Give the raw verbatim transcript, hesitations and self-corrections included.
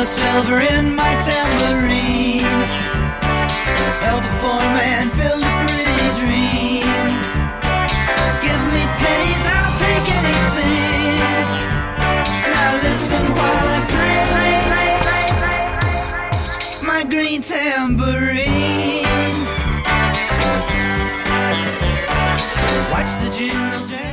silver in my tambourine. Help a poor man build a pretty dream. Give me pennies, I'll take anything. Now listen while I play, play, play, play, play my green tambourine. Watch the jingle jangle.